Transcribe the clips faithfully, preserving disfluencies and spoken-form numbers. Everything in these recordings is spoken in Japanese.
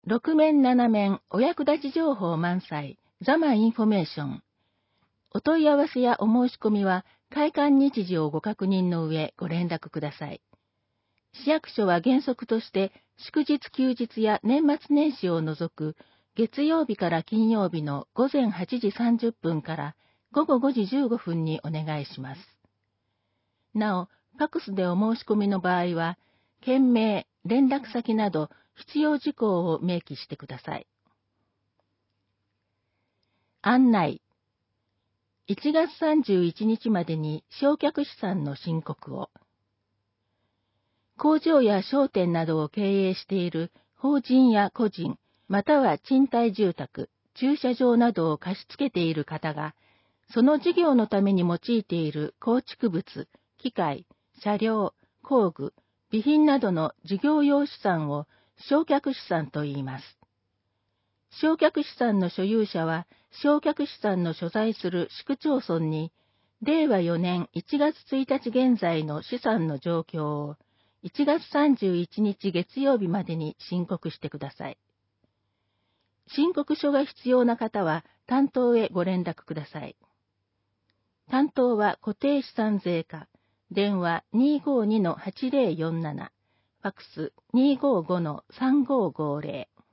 ろく面なな面お役立ち情報満載、ザマインフォメーション。お問い合わせやお申し込みは、開館日時をご確認の上ご連絡ください。市役所は原則として、祝日休日や年末年始を除く、月曜日から金曜日の午前はちじさんじゅっぷんから午後ごじじゅうごふんにお願いします。なお、ファックスでお申し込みの場合は、件名、連絡先など必要事項を明記してください。案内。いちがつさんじゅういちにちまでに償却資産の申告を。工場や商店などを経営している法人や個人、または賃貸住宅、駐車場などを貸し付けている方が、その事業のために用いている構築物、機械、車両、工具、備品などの事業用資産を償却資産と言います。償却資産の所有者は、償却資産の所在する市区町村に、れいわよねんいちがつついたち現在の資産の状況を、いちがつさんじゅういちにち月曜日までに申告してください。申告書が必要な方は、担当へご連絡ください。担当は固定資産税課、電話 にーごーにのはちぜろよんなな、ファックス にーごーごのさんごーごーぜろ。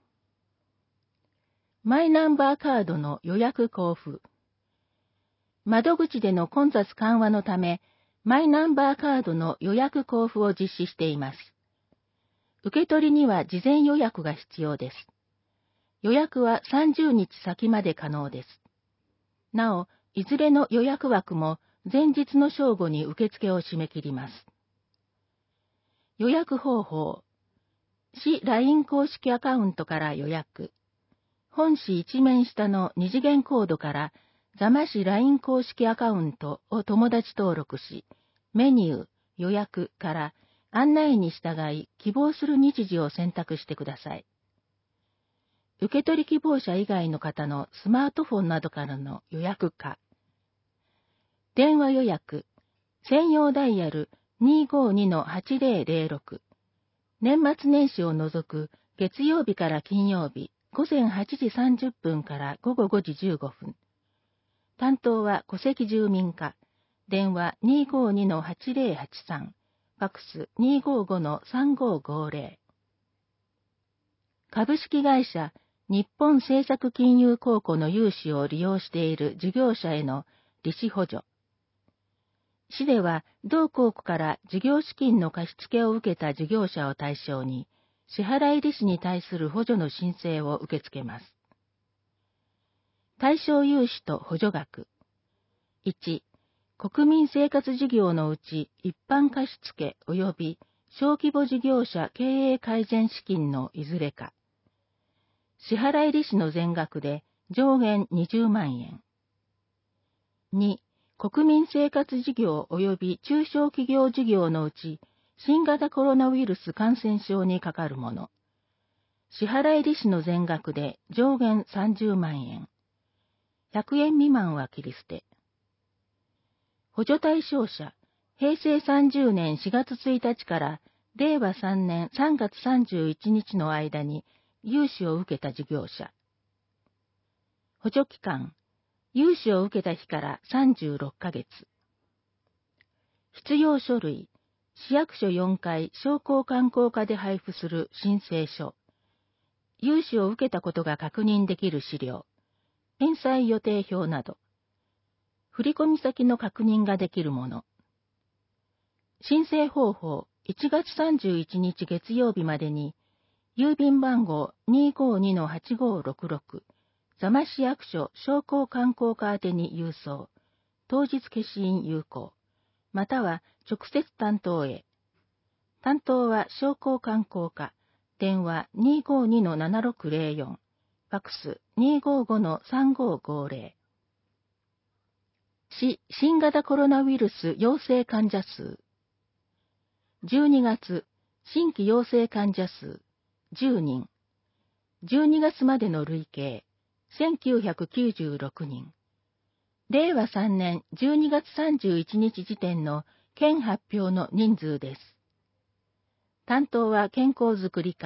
マイナンバーカードの予約交付。窓口での混雑緩和のため、マイナンバーカードの予約交付を実施しています。受け取りには事前予約が必要です。予約はさんじゅうにち先まで可能です。なお、いずれの予約枠も前日の正午に受付を締め切ります。予約方法。市 ライン 公式アカウントから予約。本紙一面下の二次元コードから、座間市 ライン 公式アカウントを友達登録し、メニュー、予約から案内に従い希望する日時を選択してください。受け取り希望者以外の方のスマートフォンなどからの予約か。電話予約、専用ダイヤル にーごーにのはちぜろぜろろく。年末年始を除く月曜日から金曜日、午前はちじさんじゅっぷんから午後ごじじゅうごふん。担当は戸籍住民課。電話 にーごーにのはちぜろはちさん。ファックス にーごーごのさんごーごーぜろ。株式会社日本政策金融公庫の融資を利用している事業者への利子補助。市では同公庫から事業資金の貸付を受けた事業者を対象に、支払い利子に対する補助の申請を受け付けます。対象融資と補助額。いち、国民生活事業のうち一般貸付及び小規模事業者経営改善資金のいずれか。支払い利子の全額で上限にじゅうまんえん。に、国民生活事業及び中小企業事業のうち新型コロナウイルス感染症にかかるもの。支払い利子の全額で上限さんじゅうまんえん。ひゃくえん未満は切り捨て。補助対象者、へいせいさんじゅうねんしがつついたちかられいわさんねんさんがつさんじゅういちにちの間に融資を受けた事業者。補助期間、融資を受けた日からさんじゅうろっかげつ。必要書類、市役所よんかい商工観光課で配布する申請書。融資を受けたことが確認できる資料。返済予定表など。振込先の確認ができるもの。申請方法、いちがつさんじゅういちにち月曜日までに、郵便番号 にーごーにのはちごーろくろく、座間市役所商工観光課宛てに郵送、当日消印有効、または直接担当へ。担当は商工観光課、電話 にーごーにのななろくぜろよん、ファックス にーごーごのさんごーごーぜろ。市新型コロナウイルス陽性患者数。じゅうにがつ、新規陽性患者数、じゅうにん。じゅうにがつまでの累計、せんきゅうひゃくきゅうじゅうろくにん。れいわさんねんじゅうにがつさんじゅういちにち時点の県発表の人数です。担当は健康づくり課、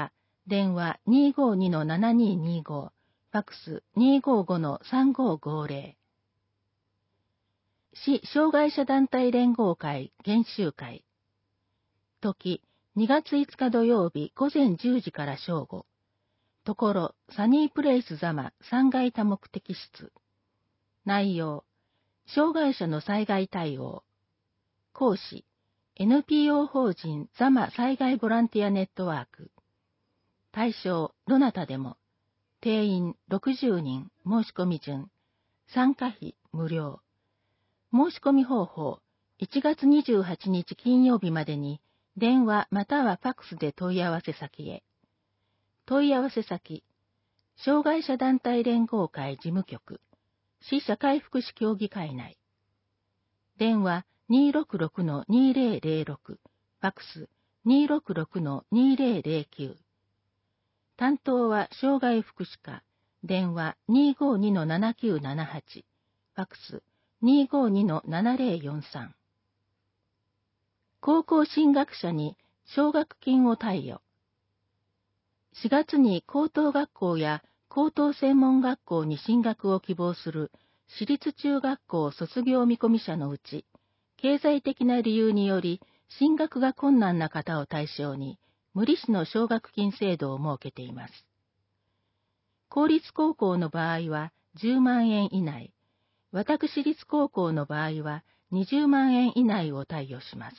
電話 にーごーにのななにーにーご、ファックス にーごーごのさんごーごーぜろ。市障害者団体連合会研修会。時、にがついつか土曜日午前じゅうじから正午。ところ、サニープレイス座間さんがい多目的室。内容、障害者の災害対応。講師、エヌピーオー 法人座間災害ボランティアネットワーク。対象、どなたでも。定員ろくじゅうにん、申し込み順。参加費無料。申し込み方法、いちがつにじゅうはちにち金曜日までに、電話またはファックスで問い合わせ先へ。問い合わせ先、障害者団体連合会事務局、市社会福祉協議会内。電話 にーろくろくのにーぜろぜろろく、ファックス にーろくろくのにーぜろぜろきゅう。担当は障害福祉課、電話 にーごーにのななきゅうななはち、ファックス にーごーにのななぜろよんさん。高校進学者に奨学金を貸与。しがつに高等学校や高等専門学校に進学を希望する私立中学校卒業見込み者のうち、経済的な理由により進学が困難な方を対象に、無利子の奨学金制度を設けています。公立高校の場合はじゅうまんえん以内、私立高校の場合はにじゅうまんえん以内を貸与します。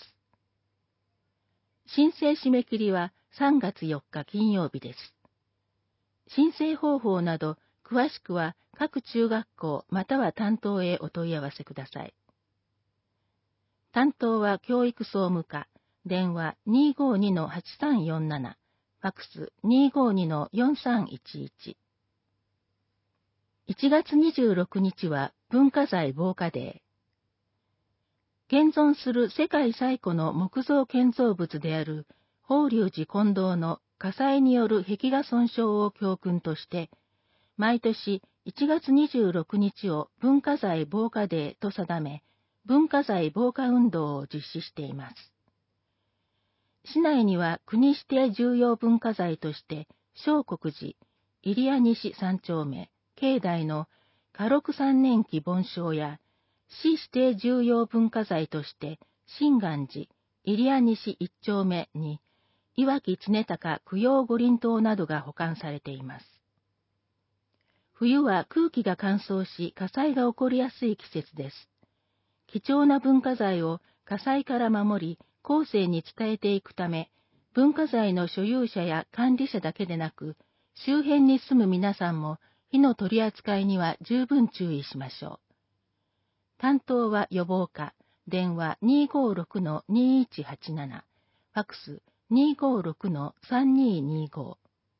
申請締め切りはさんがつよっか金曜日です。申請方法など詳しくは各中学校または担当へお問い合わせください。担当は教育総務課、電話 にーごーにのはちさんよんなな、ファックス にーごーにのよんさんいちいち。いちがつにじゅうろくにちは文化財防火デー。現存する世界最古の木造建造物である法隆寺金堂の火災による壁画損傷を教訓として、毎年いちがつにじゅうろくにちを文化財防火デーと定め、文化財防火運動を実施しています。市内には国指定重要文化財として、聖国寺、入谷西三丁目、境内の家禄三年期梵鐘や、市指定重要文化財として、真願寺、入谷西一丁目に、岩木常高供養五輪塔などが保管されています。冬は空気が乾燥し火災が起こりやすい季節です。貴重な文化財を火災から守り、後世に伝えていくため、文化財の所有者や管理者だけでなく、周辺に住む皆さんも火の取り扱いには十分注意しましょう。担当は予防課、電話 にーごーろくのにーいちはちなな、ファックス にーごーろくのさんにーにーご。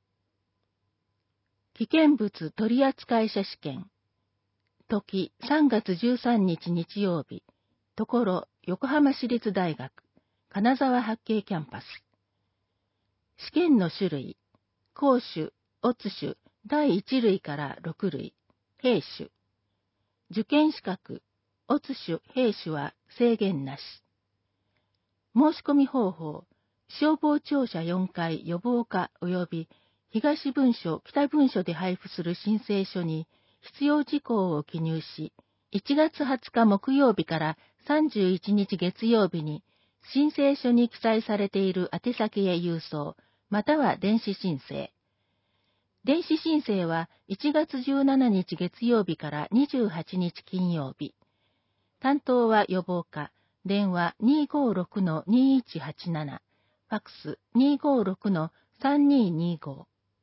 危険物取扱者試験。時さんがつじゅうさんにち日曜日。ところ横浜市立大学、金沢八景キャンパス。試験の種類、公種、乙種、だいいちるいからろくるい、兵種。受験資格、乙種、兵種は制限なし。申し込み方法、消防庁舎よんかい予防課及び東文書、北文書で配布する申請書に必要事項を記入し、いちがつはつか木曜日からさんじゅういちにち月曜日に申請書に記載されている宛先へ郵送、または電子申請。電子申請はいちがつじゅうしちにち月曜日からにじゅうはちにち金曜日。担当は予防課、電話 にーごーろくのにーいちはちなな、ファックス にーごーろくのさんにーにーご。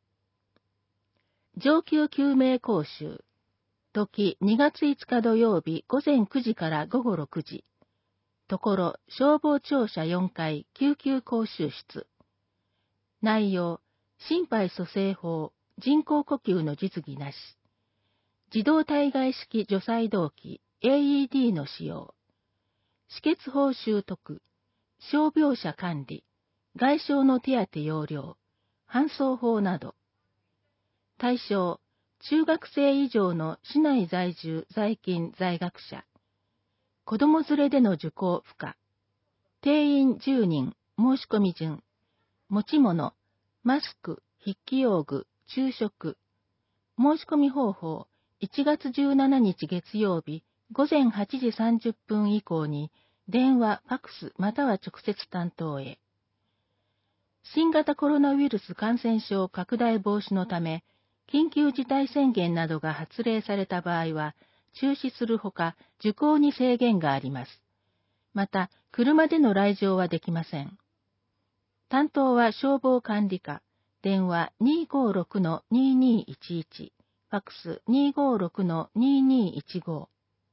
上級救命講習。時にがついつか土曜日午前くじから午後ろくじ。ところ消防庁舎よんかい救急講習室。内容、心肺蘇生法、人工呼吸の実技なし。自動体外式除細動器 エーイーディー の使用。止血法習得。傷病者管理。外傷の手当要領。搬送法など。対象、中学生以上の市内在住在勤在学者。子供連れでの受講不可。定員じゅうにん、申し込み順。持ち物、マスク、 筆記用具、昼食。申し込み方法、いちがつじゅうしちにち月曜日、ごぜんはちじさんじゅっぷん以降に、電話、ファックスまたは直接担当へ。新型コロナウイルス感染症拡大防止のため、緊急事態宣言などが発令された場合は、中止するほか、受講に制限があります。また、車での来場はできません。担当は消防管理課、電話 にーごーろくのにーにーいちいち、ファックス にーごーろくのにーにーいちご。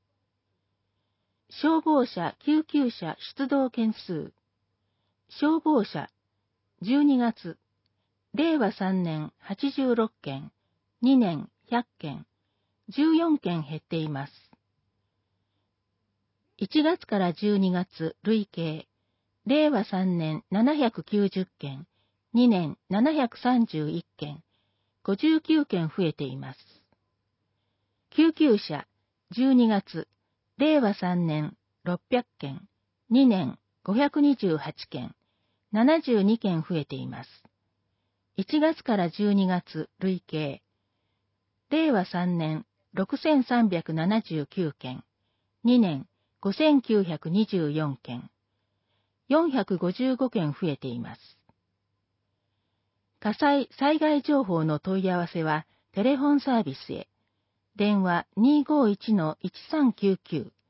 消防車、救急車出動件数。消防車、じゅうにがつ、れいわさんねんはちじゅうろっけん、にねんひゃっけん、じゅうよんけん減っています。いちがつからじゅうにがつ累計、れいわさんねんななひゃくきゅうじゅっけん、にねんななひゃくさんじゅういっけん、ごじゅうきゅうけん増えています。救急車、じゅうにがつ、れいわさんねんろっぴゃっけん、にねんごひゃくにじゅうはちけん、ななじゅうにけん増えています。いちがつからじゅうにがつ累計、れいわさんねんろくせんさんびゃくななじゅうきゅうけん、にねんごせんきゅうひゃくにじゅうよんけん、よんひゃくごじゅうごけん増えています。火災・災害情報の問い合わせはテレフォンサービスへ。電話 にーごーいちのいちさんきゅうきゅう。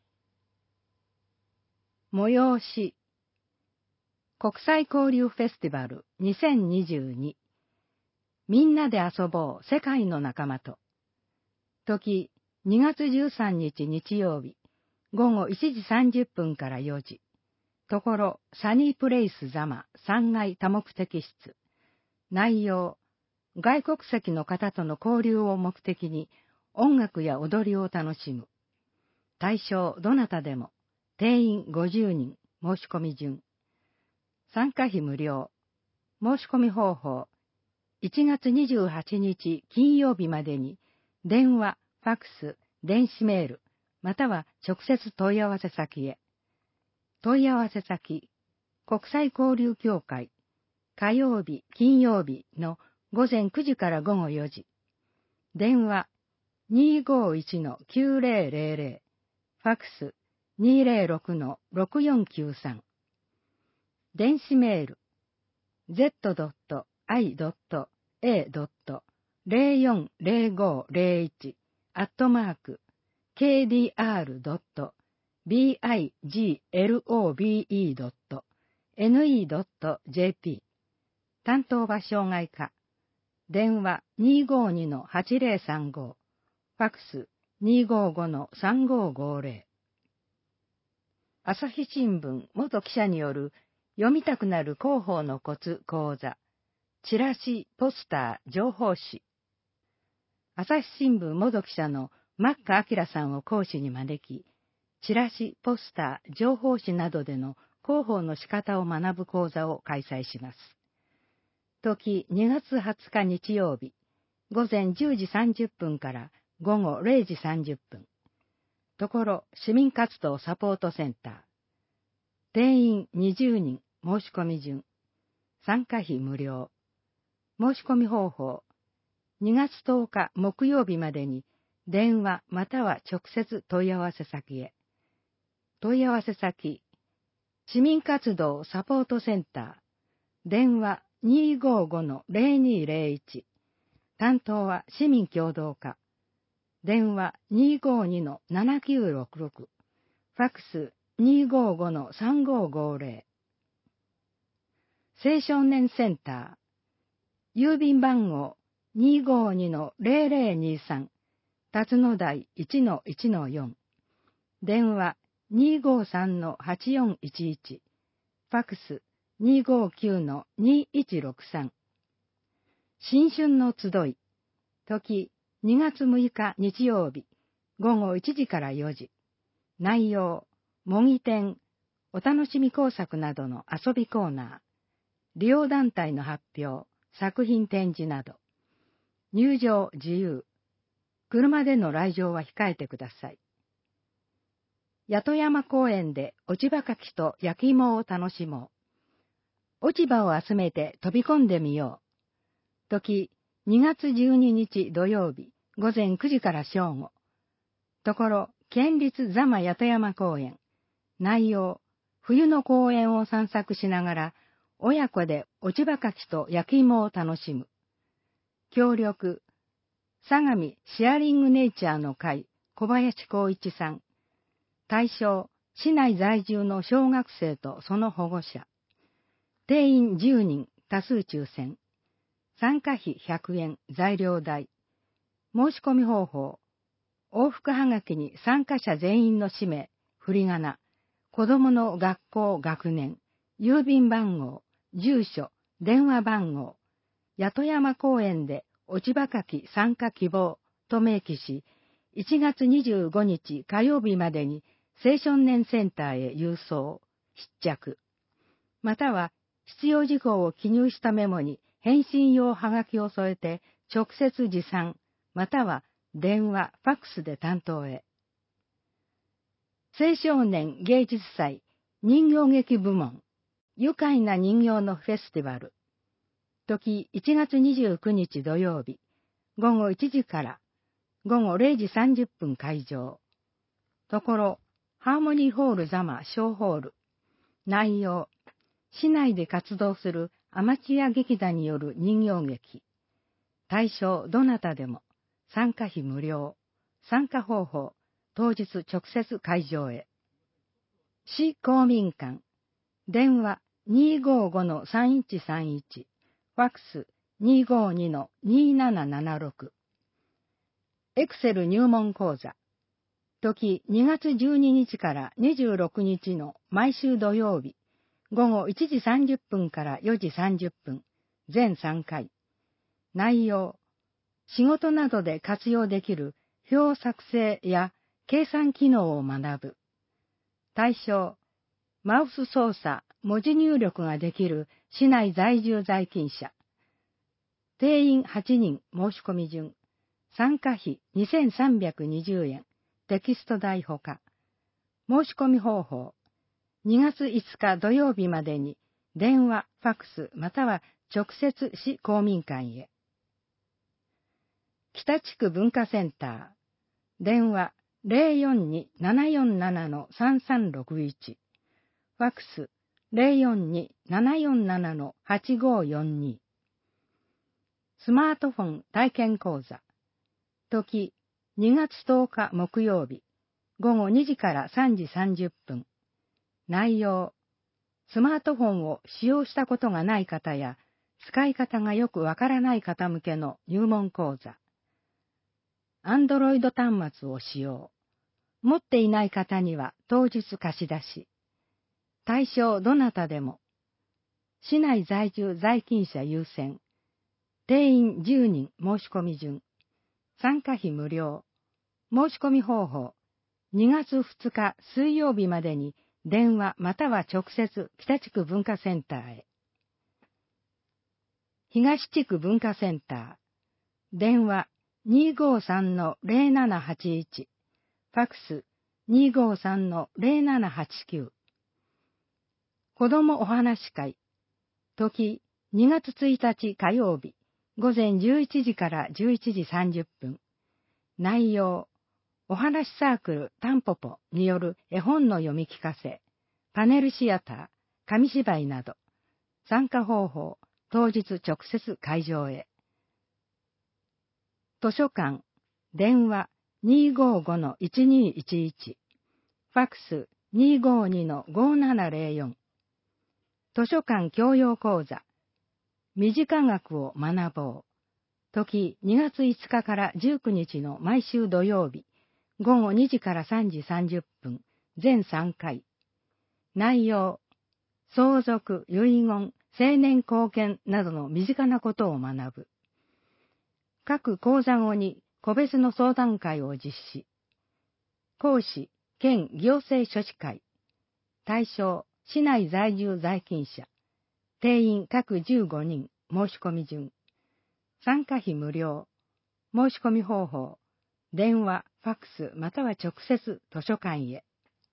催し国際交流フェスティバルにせんにじゅうにみんなで遊ぼう世界の仲間と時にがつじゅうさんにち日曜日ごごいちじさんじゅっぷんからよじところサニープレイスザマさんがい多目的室内容外国籍の方との交流を目的に音楽や踊りを楽しむ対象どなたでも定員ごじゅうにん申し込み順参加費無料申し込み方法いちがつにじゅうはちにち金曜日までに電話、ファックス、電子メールまたは直接問い合わせ先へ問い合わせ先国際交流協会火曜日、金曜日のごぜんくじからごごよじ電話 にーごーいちのきゅうぜろぜろぜろ ファックス にーぜろろくのろくよんきゅうさん電子メール ゼットドットアイドットエードットゼロよんゼロごゼロいち アットマーク ケーディーアールドットビグロブドットネットドットジェーピー 担当は障害課電話 にーごーにのはちぜろさんご ファックス にーごーごのさんごーごぜろ朝日新聞元記者による読みたくなる広報のコツ講座チラシ、ポスター、情報誌朝日新聞元記者のマッカ明さんを講師に招きチラシ、ポスター、情報誌などでの広報の仕方を学ぶ講座を開催します。時にがつはつか日曜日、ごぜんじゅうじさんじゅっぷんからごごれいじさんじゅっぷん。ところ市民活動サポートセンター。定員にじゅうにん、申し込み順。参加費無料。申し込み方法。にがつとおか木曜日までに電話または直接問い合わせ先へ。問い合わせ先。市民活動サポートセンター。電話 にーごーごのゼロにーゼロいち。担当は市民協働課。電話 にーごーにのななきゅうろくろく。ファックス にーごーごのさんごーごぜろ。青少年センター。郵便番号 にーごーにのゼロゼロにさん。辰野台 いちのいちのよん。電話 にーごーさんのはちよんいちいち。ファックス にーごーきゅうのにいちろくさん。新春の集い。時にがつむいか日曜日、ごごいちじからよじ。内容、模擬店、お楽しみ工作などの遊びコーナー、利用団体の発表、作品展示など。入場自由。車での来場は控えてください。八戸山公園で落ち葉かきと焼き芋を楽しもう。落ち葉を集めて飛び込んでみよう。 時、にがつじゅうににち土曜日、ごぜんくじから正午。ところ、県立座間八山公園。内容、冬の公園を散策しながら、親子で落ち葉かきと焼き芋を楽しむ。協力、相模シェアリングネイチャーの会、小林光一さん。対象、市内在住の小学生とその保護者。定員じゅうにん、多数抽選。参加費ひゃくえん、材料代。申し込み方法。往復はがきに参加者全員の氏名、振り仮名、子供の学校学年、郵便番号、住所、電話番号、八戸山公園で落ち葉かき参加希望と明記し、いちがつにじゅうごにち火曜日までに青少年センターへ郵送、必着。または必要事項を記入したメモに返信用はがきを添えて直接持参、または電話、ファックスで担当へ。青少年芸術祭人形劇部門愉快な人形のフェスティバル。時いちがつにじゅうくにち土曜日、ごごいちじからごごれいじさんじゅっぷん開場。ところ、ハーモニーホール座間小ホール。内容、市内で活動するアマチュア劇団による人形劇。対象どなたでも、参加費無料。参加方法、当日直接会場へ。市公民館。電話 にーごーごのさんいちさんいち。ファックス にーごーにのにーななななろく。エクセル入門講座。時にがつじゅうににちからにじゅうろくにちの毎週土曜日、ごごいちじさんじゅっぷんからよじさんじゅっぷん、全さんかい。内容、仕事などで活用できる表作成や計算機能を学ぶ。対象、マウス操作、文字入力ができる市内在住在勤者。定員はちにん申し込み順。参加費にせんさんびゃくにじゅうえん。テキスト代ほか。申し込み方法。にがついつか土曜日までに電話、ファックスまたは直接市公民館へ。北地区文化センター。電話 ゼロよんにーななよんななのさんさんろくいち。ファックス ゼロよんにーななよんななのはちごーよんに。スマートフォン体験講座。時にがつとおか木曜日、ごごにじからさんじさんじゅっぷん。内容、スマートフォンを使用したことがない方や、使い方がよくわからない方向けの入門講座。Android 端末を使用。持っていない方には当日貸し出し。対象どなたでも。市内在住在勤者優先。定員じゅうにん申し込み順。参加費無料。申し込み方法。にがつふつか水曜日までに電話または直接北地区文化センターへ。東地区文化センター。電話 にーごーさんのゼロななはちいち。ファックス にーごーさんのゼロななはちきゅう。子どもお話会。時にがつついたち火曜日、ごぜんじゅういちじからじゅういちじさんじゅっぷん。内容、お話サークルタンポポによる絵本の読み聞かせ、パネルシアター、紙芝居など。参加方法、当日直接会場へ。図書館、電話 にーごーごのいちにーいちいち。ファックス にーごーにのごーななゼロよん。図書館教養講座。身近学を学ぼう。時にがついつかからじゅうくにちの毎週土曜日、ごごにじからさんじさんじゅっぷん、全さんかい。内容、相続、遺言、成年後見などの身近なことを学ぶ。各講座後に個別の相談会を実施。講師、県行政書士会。対象、市内在住在勤者。定員各じゅうごにん、申し込み順。参加費無料。申し込み方法。電話、ファックスまたは直接図書館へ。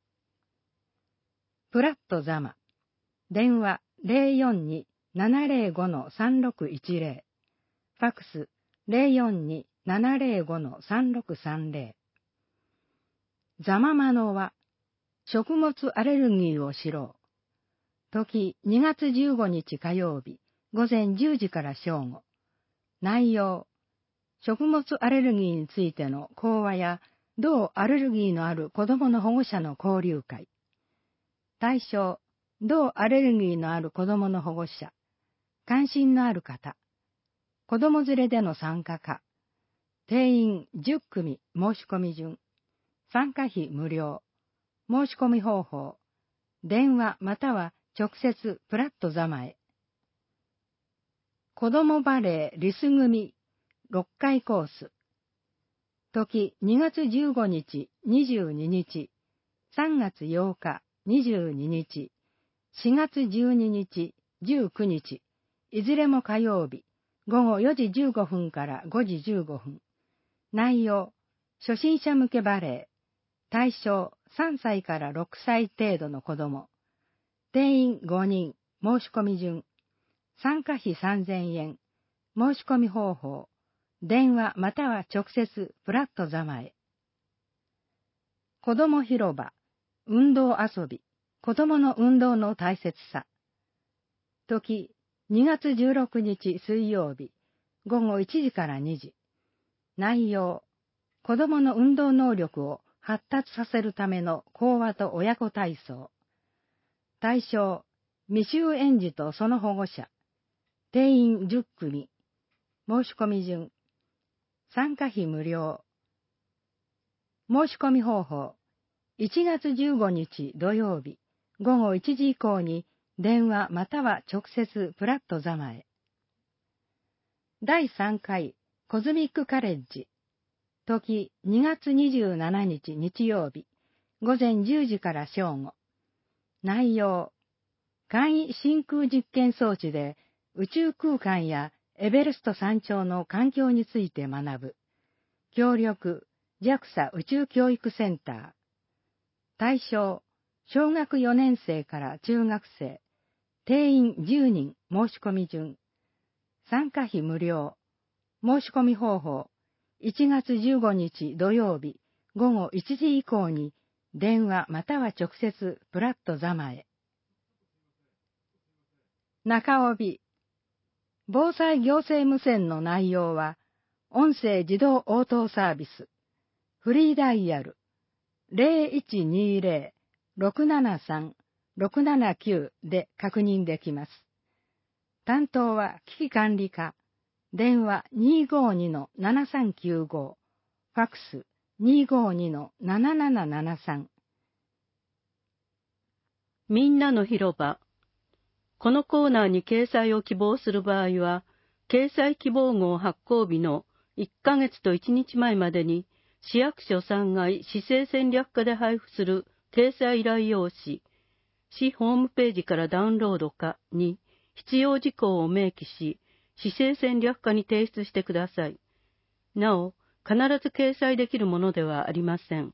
プラット座間。電話 ゼロよんにーななゼロごのさんろくいちゼロ。 ファックス ゼロよんに ななゼロご さんろくさんゼロ。ざままのは、食物アレルギーを知ろう。時にがつじゅうごにち火曜日、午前じゅうじから正午。内容、食物アレルギーについての講話や、同アレルギーのある子どもの保護者の交流会。対象、同アレルギーのある子どもの保護者。関心のある方。子ども連れでの参加か。定員じゅっくみ申し込み順。参加費無料。申し込み方法。電話または直接プラットざまへ。子どもバレーリス組ろっかいコース。時にがつじゅうごにち、にじゅうににち、さんがつようか、にじゅうににち、しがつじゅうににち、じゅうくにち、いずれも火曜日、ごごよじじゅうごふんからごじじゅうごふん。内容、初心者向けバレー。対象さんさいからろくさい程度の子ども。定員ごにん、申し込み順。参加費さんぜんえん。申し込み方法。電話または直接プラットざまへ。子ども広場、運動遊び、子どもの運動の大切さ。時、にがつじゅうろくにち水曜日、ごごいちじからにじ。内容、子どもの運動能力を発達させるための講話と親子体操。対象、未就園児とその保護者。定員じゅっくみ。申し込み順。参加費無料。申し込み方法。いちがつじゅうごにち土曜日、ごごいちじ以降に電話または直接プラットざまへ。だいさんかいコズミックカレッジ。時にがつにじゅうしちにち日曜日、ごぜんじゅうじから正午。内容、簡易真空実験装置で宇宙空間やエベレスト山頂の環境について学ぶ。協力、ジャクサ 宇宙教育センター。対象、小学よねんせいから中学生。定員じゅうにん申し込み順。参加費無料。申し込み方法。いちがつじゅうごにち土曜日、ごごいちじ以降に電話または直接プラットざまへ。中帯。防災行政無線の内容は、音声自動応答サービス、フリーダイヤル、ゼロいちにゼロ ろくななさん ろくななきゅうで確認できます。担当は危機管理課、電話 にーごーに ななさんきゅうご、ファックス にーごーに ななななななさん。 みんなの広場。このコーナーに掲載を希望する場合は、掲載希望号発行日のいっかげつといちにちまえまでに、市役所さんがい市政戦略課で配布する掲載依頼用紙、市ホームページからダウンロードかに必要事項を明記し、市政戦略課に提出してください。なお、必ず掲載できるものではありません。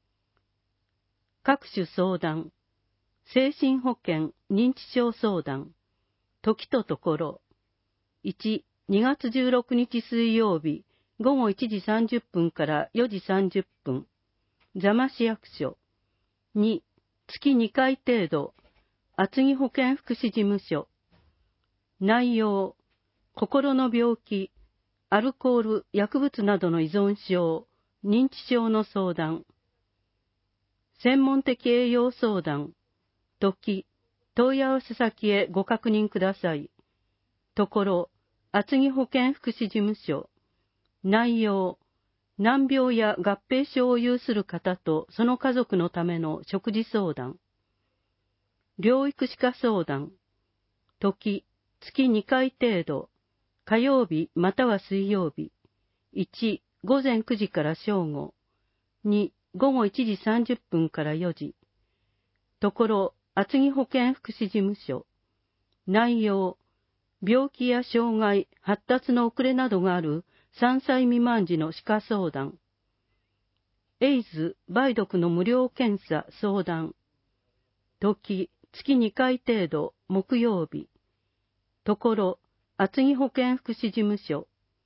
各種相談。精神保健、認知症相談。時とところ。いち、にがつじゅうろくにち水曜日、ごごいちじさんじゅっぷんからよじさんじゅっぷん。座間市役所。に、月にかい程度。厚木保健福祉事務所。内容、心の病気、アルコール、薬物などの依存症、認知症の相談。専門的栄養相談。時、問い合わせ先へご確認ください。ところ、厚木保健福祉事務所。内容、難病や合併症を有する方とその家族のための食事相談。療育歯科相談。時、月にかい程度。火曜日または水曜日。いち、ごぜんくじから正午。に、ごごいちじさんじゅっぷんからよじ。ところ、厚木保健福祉事務所。内容、病気や障害、発達の遅れなどがあるさんさい未満児の歯科相談。エイズ、梅毒の無料検査相談。時、月にかい程度、木曜日。ところ、厚木保健福祉事務所。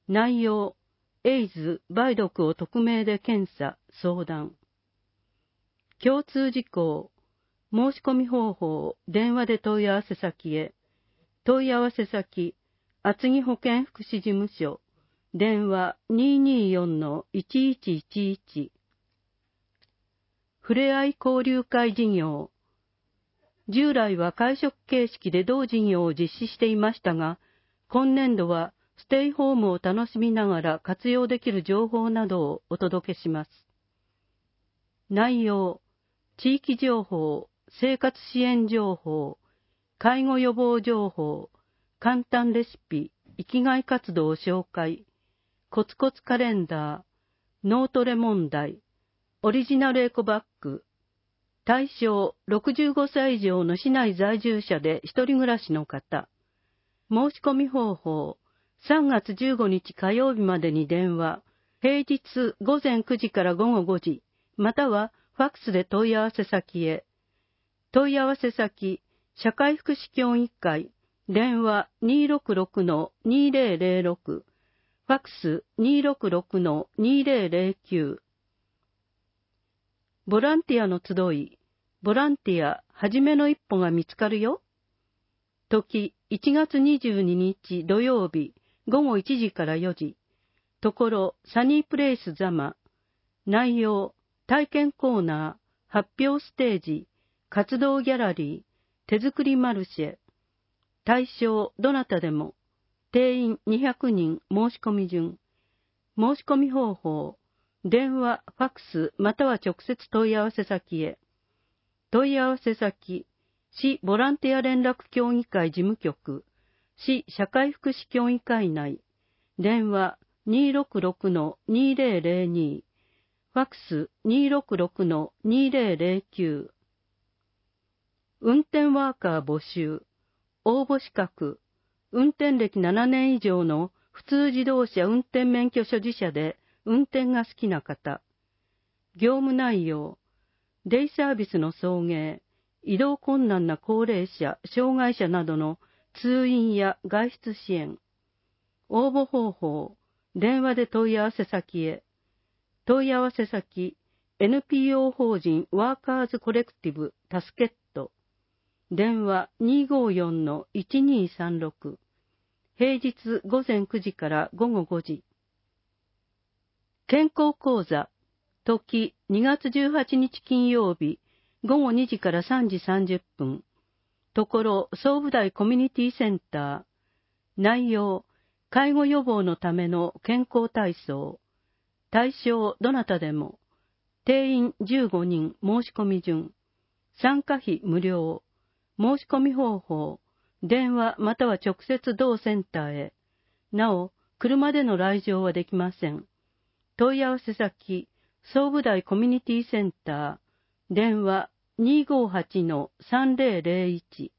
内容、エイズ、梅毒を匿名で検査、相談。共通事項、申し込み方法、電話で問い合わせ先へ。問い合わせ先、厚木保健福祉事務所、電話 にーにーよんのいちいちいちいち。ふれあい交流会事業。従来は会食形式で同事業を実施していましたが、今年度はステイホームを楽しみながら活用できる情報などをお届けします。内容、地域情報、生活支援情報、介護予防情報、簡単レシピ、生きがい活動紹介、コツコツカレンダー、脳トレ問題、オリジナルエコバッグ、対象ろくじゅうごさい以上の市内在住者で一人暮らしの方、申し込み方法、さんがつじゅうごにち火曜日までに電話、平日ごぜんくじからごごごじ、またはファックスで問い合わせ先へ。問い合わせ先、社会福祉協議会、電話 にーろくろくのにーぜろぜろろく、ファックス にーろくろくのにーぜろぜろきゅう。ボランティアの集い、ボランティア、はじめの一歩が見つかるよ。時、いちがつにじゅうににち土曜日、ごごいちじからよじ。ところ、サニープレイスザマ。内容、体験コーナー、発表ステージ、活動ギャラリー、手作りマルシェ。対象、どなたでも。定員にひゃくにん、申し込み順。申し込み方法、電話、ファックス、または直接問い合わせ先へ。問い合わせ先、市ボランティア連絡協議会事務局、市社会福祉協議会内、電話 にーろくろくのにーぜろぜろに、ファックス にーろくろくのにーぜろぜろきゅう。運転ワーカー募集、応募資格、運転歴ななねん以上の普通自動車運転免許所持者で運転が好きな方。業務内容、デイサービスの送迎、移動困難な高齢者、障害者などの通院や外出支援。応募方法、電話で問い合わせ先へ。問い合わせ先、エヌピーオー 法人ワーカーズコレクティブタスケット。電話 にーごよんのいちにーさんろく。平日ごぜんくじからごごごじ。健康講座、時にがつじゅうはちにち金曜日、ごごにじからさんじさんじゅっぷん。ところ、総武大コミュニティセンター。内容、介護予防のための健康体操。対象、どなたでも。定員じゅうごにん、申し込み順。参加費無料。申し込み方法、電話または直接同センターへ。なお、車での来場はできません。問い合わせ先、総武大コミュニティセンター、電話 にーごはちのさんぜろぜろいち。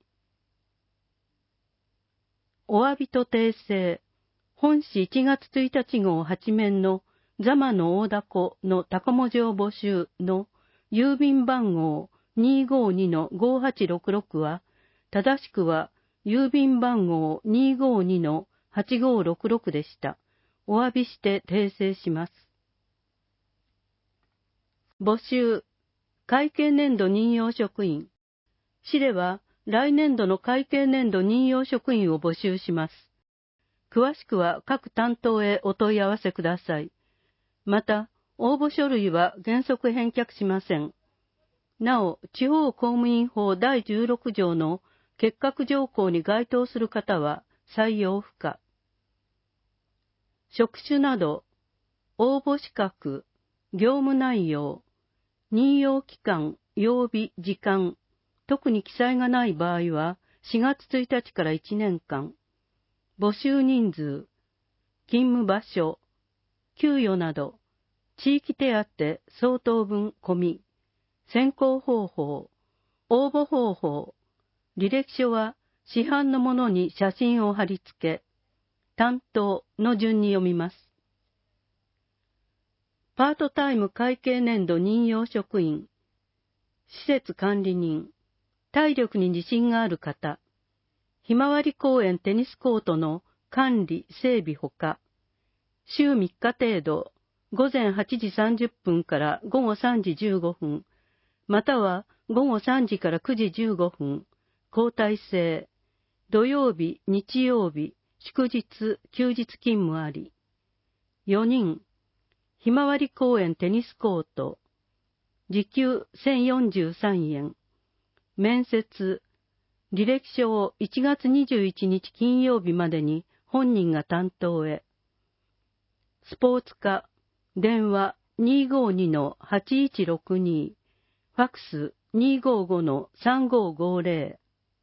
お詫びと訂正、本誌いちがつついたち号はち面のザマの大凧のタコ文字を募集の郵便番号 にーごにのごはちろくろく は、正しくは郵便番号 にーごにのはちごろくろく でした。お詫びして訂正します。募集、会計年度任用職員。市では来年度の会計年度任用職員を募集します。詳しくは各担当へお問い合わせください。また、応募書類は原則返却しません。なお、地方公務員法だいじゅうろく条の結核条項に該当する方は採用不可。職種など、応募資格、業務内容、任用期間、曜日、時間、特に記載がない場合はしがつついたちからいちねんかん、募集人数、勤務場所、給与など、地域手当相当分込み、選考方法、応募方法、履歴書は市販のものに写真を貼り付け、担当の順に読みます。パートタイム会計年度任用職員、施設管理人、体力に自信がある方、ひまわり公園テニスコートの管理・整備ほか、 週みっか程度、午前はちじさんじゅっぷんから午後さんじじゅうごふん、または午後さんじからくじじゅうごふん、交代制、土曜日、日曜日、祝日、休日勤務あり。よにん、ひまわり公園テニスコート、時給せんよんじゅうさんえん。面接、履歴書をいちがつにじゅういちにち金曜日までに本人が担当へ。スポーツ課、電話 にーごーにのはちいちろくに、ファックス にーごーごのさんごーごーぜろ。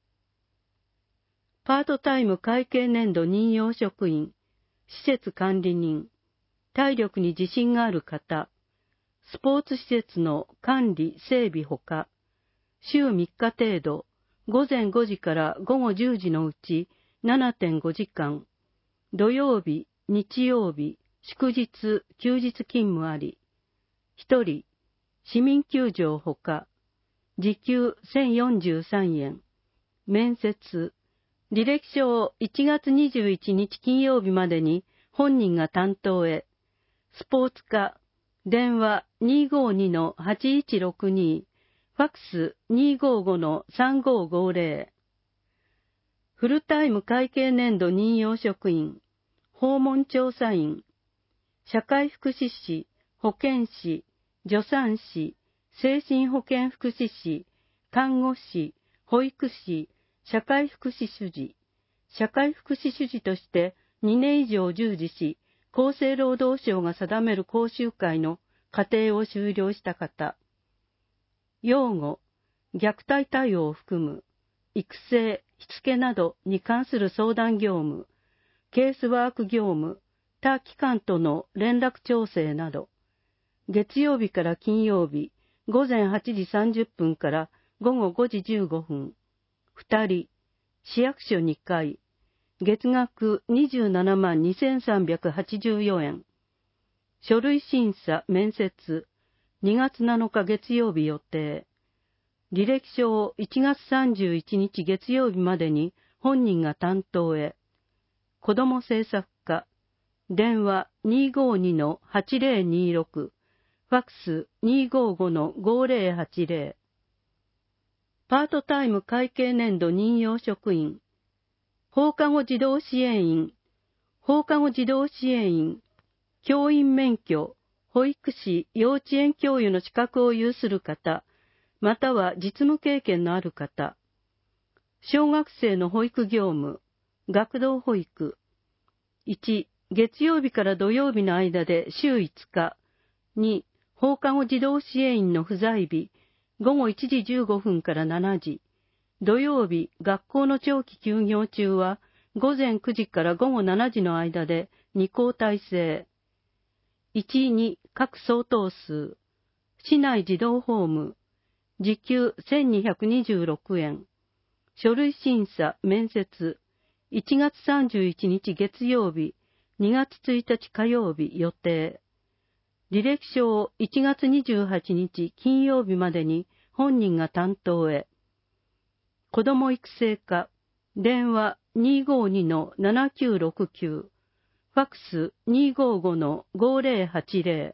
パートタイム会計年度任用職員、施設管理人、体力に自信がある方、スポーツ施設の管理・整備ほか、週みっか程度、午前ごじから午後じゅうじのうち ななてんごじかん、土曜日、日曜日、祝日、休日勤務あり、ひとり、市民球場ほか、時給せんよんじゅうさんえん、面接、履歴書をいちがつにじゅういちにち金曜日までに本人が担当へ、スポーツ課、電話 にーごーにのはちいちろくに、ファックス にーごーごのさんごーごーぜろ。フルタイム会計年度任用職員、訪問調査員、社会福祉士、保健師、助産師、精神保健福祉士、看護師、保育士、社会福祉主事、社会福祉主事としてにねん以上従事し、厚生労働省が定める講習会の課程を修了した方。養護、虐待対応を含む、育成、しつけなどに関する相談業務、ケースワーク業務、他機関との連絡調整など、月曜日から金曜日、午前はちじさんじゅっぷんから午後ごじじゅうごふん、ふたり、市役所にかい、月額にじゅうななまんにせんさんびゃくはちじゅうよえん、書類審査、面接、にがつなのか月曜日予定。履歴書をいちがつさんじゅういちにち月曜日までに本人が担当へ。子ども政策課、電話 にーごーにのはちぜろにろく、ファックス にーごーごのごーぜろはちぜろ。パートタイム会計年度任用職員、放課後児童支援員、放課後児童支援員、教員免許、保育士、幼稚園教諭の資格を有する方、または実務経験のある方、小学生の保育業務、学童保育、いち、月曜日から土曜日の間で週いつか、に、放課後児童支援員の不在日、ごごいちじじゅうごふんからしちじ、土曜日、学校の長期休業中は、ごぜんくじからごごしちじの間でに交代制。いち、に、各相当数。市内児童ホーム。時給せんにひゃくにじゅうろくえん。書類審査、面接。いちがつさんじゅういちにち月曜日、にがつついたち火曜日予定。履歴書をいちがつにじゅうはちにち金曜日までに本人が担当へ。子ども育成課、電話 にーごーにのななきゅうろくきゅう、ファックス にーごーごのごーぜろはちぜろ。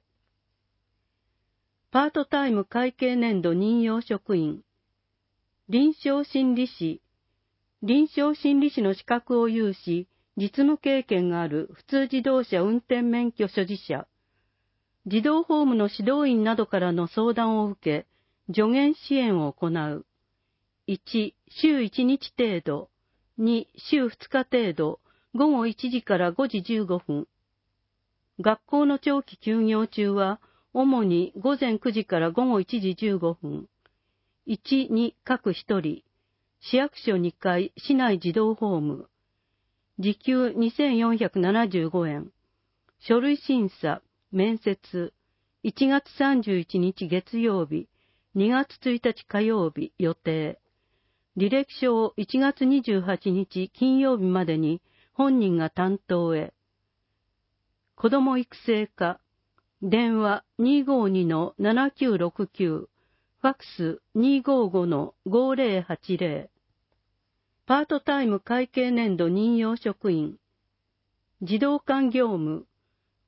パートタイム会計年度任用職員、臨床心理士、臨床心理士の資格を有し、実務経験がある普通自動車運転免許所持者、児童ホームの指導員などからの相談を受け、助言支援を行う。いち、週いちにち程度。に、週ふつか程度。ごごいちじからごじじゅうごふん。学校の長期休業中は、主にごぜんくじからごごいちじじゅうごふん。いち、に各ひとり。市役所にかい、市内児童ホーム。時給にせんよんひゃくななじゅうごえん。書類審査、面接。いちがつさんじゅういちにち月曜日、にがつついたち火曜日予定。履歴書をいちがつにじゅうはちにち金曜日までに本人が担当へ。子ども育成課、電話 にーごーにのななきゅうろくきゅう、ファックス にーごーごのごーぜろはちぜろ。パートタイム会計年度任用職員、児童館業務、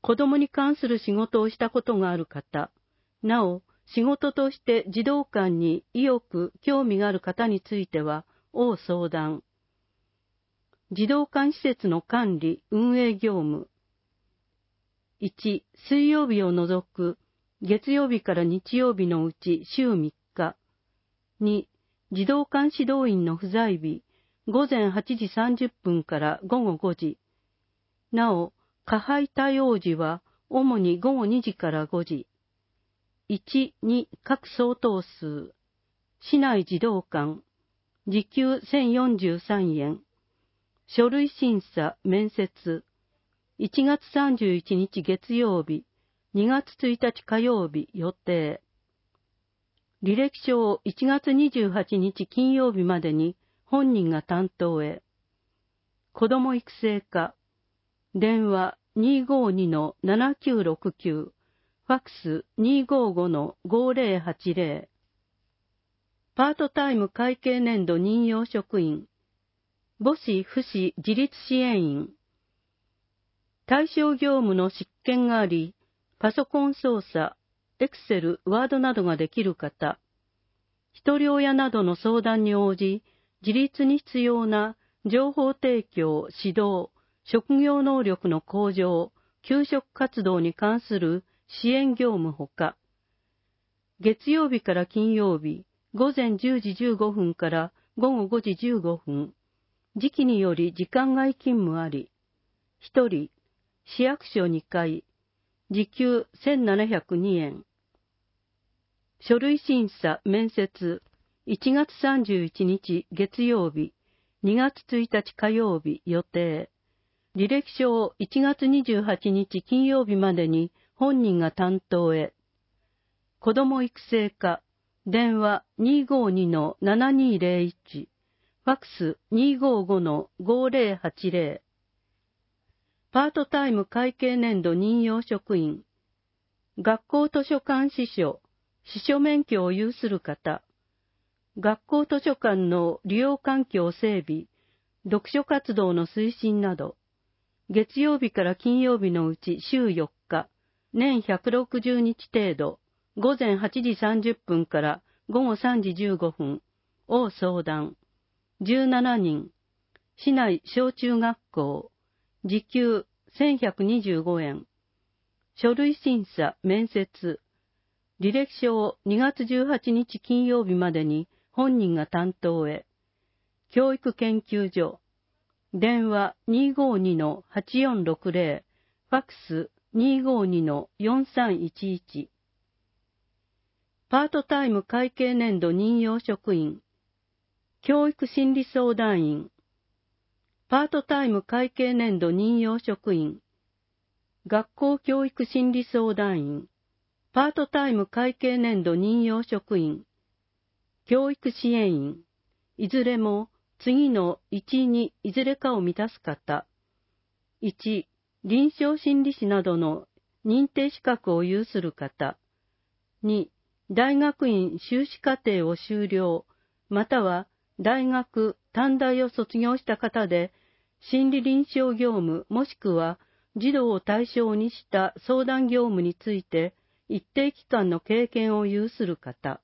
子供に関する仕事をしたことがある方、なお、仕事として児童館に意欲、興味がある方については、要相談。児童館施設の管理、運営業務。いち、水曜日を除く、月曜日から日曜日のうち週みっか。に、児童館指導員の不在日、午前はちじさんじゅっぷんから午後ごじ。なお、加配対応時は、主に午後にじからごじ。いち、に各相当数。市内児童館。時給せんよんじゅうさんえん。書類審査、面接。いちがつさんじゅういちにち月曜日、にがつついたち火曜日予定。履歴書をいちがつにじゅうはちにち金曜日までに本人が担当へ。子ども育成課。電話 にーごーにのななきゅうろくきゅう。ファックス にーごーごのごーぜろはちぜろ。パートタイム会計年度任用職員。母子父子自立支援員。対象業務の執権があり、パソコン操作、エクセル、ワードなどができる方。一人親などの相談に応じ、自立に必要な情報提供、指導、職業能力の向上、給食活動に関する支援業務ほか、月曜日から金曜日、午前じゅうじじゅうごふんから午後ごじじゅうごふん、時期により時間外勤務あり、一人、市役所にかい、時給せんななひゃくにえん。書類審査、面接、いちがつさんじゅういちにち月曜日、にがつついたち火曜日予定。履歴書をいちがつにじゅうはちにち金曜日までに本人が担当へ。子ども育成課、電話 にーごーにのななにーぜろいち、ファックス にーごーごのごーぜろはちぜろ。パートタイム会計年度任用職員。学校図書館司書、司書免許を有する方。学校図書館の利用環境整備、読書活動の推進など。月曜日から金曜日のうち週よっか、年ひゃくろくじゅうにち程度、午前はちじさんじゅっぷんから午後さんじじゅうごふん、を相談。じゅうななにん。市内小中学校。時給せんひゃくにじゅうごえん。書類審査、面接。履歴書をにがつじゅうはちにち金曜日までに本人が担当へ。教育研究所。電話 にーごーにのはちよんろくぜろ、ファックス にーごーにのよんさんいちいち。パートタイム会計年度任用職員。教育心理相談員。パートタイム会計年度任用職員。学校教育心理相談員。パートタイム会計年度任用職員。教育支援員。いずれも次のいち、にいずれかを満たす方。いち、臨床心理士などの認定資格を有する方。に、大学院修士課程を修了、または大学、短大を卒業した方で、心理臨床業務もしくは児童を対象にした相談業務について一定期間の経験を有する方。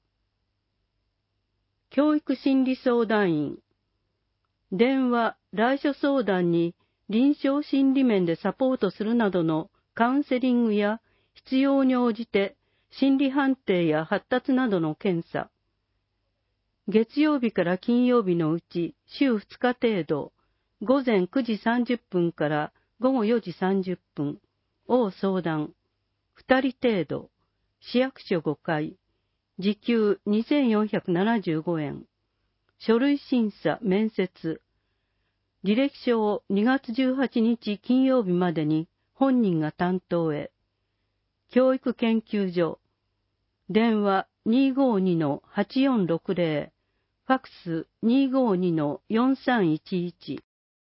教育心理相談員。電話、来所相談に臨床心理面でサポートするなどのカウンセリングや必要に応じて心理判定や発達などの検査。月曜日から金曜日のうち週ふつか程度、午前くじさんじゅっぷんから午後よじさんじゅっぷんを相談。ふたり程度、市役所ごかい、時給にせんよんひゃくななじゅうごえん。書類審査、面接。履歴書をにがつじゅうはちにち金曜日までに本人が担当へ。教育研究所。電話 にーごーにのはちよんろくぜろ、ファックス にーごーにのよんさんいちいち。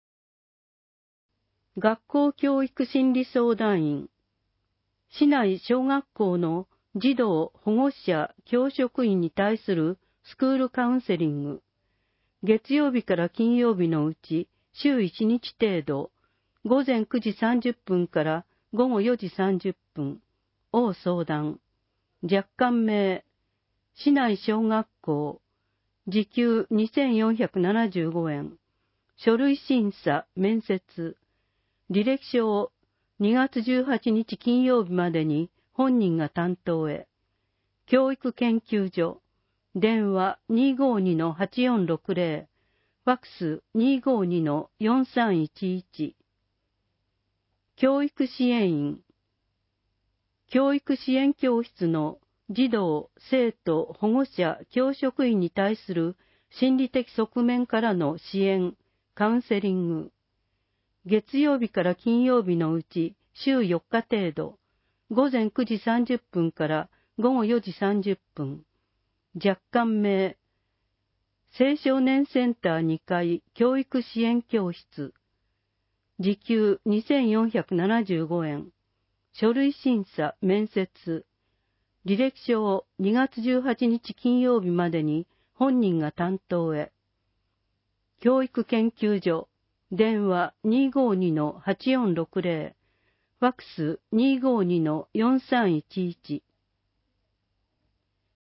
学校教育心理相談員。市内小学校の児童、保護者、教職員に対するスクールカウンセリング。月曜日から金曜日のうち週いちにち程度、午前くじさんじゅっぷんからごごよじさんじゅっぷん、応相談、若干名、市内小学校、時給にせんよんひゃくななじゅうごえん、書類審査、面接、履歴書をにがつじゅうはちにち金曜日までに本人が担当へ、教育研究所、電話 にーごーにのはちよんろくぜろ、ファックス にーごーにのよんさんいちいち、教育支援員、教育支援教室の児童、生徒、保護者、教職員に対する心理的側面からの支援、カウンセリング、月曜日から金曜日のうち週よっか程度、ごぜんくじさんじゅっぷんからごごよじさんじゅっぷん、若干名、青少年センターにかい教育支援教室、時給にせんよんひゃくななじゅうごえん、書類審査、面接、履歴書をにがつじゅうはちにち金曜日までに本人が担当へ、教育研究所、電話 にーごーにのはちよんろくぜろ、ファックス にーごーにのよんさんいちいち、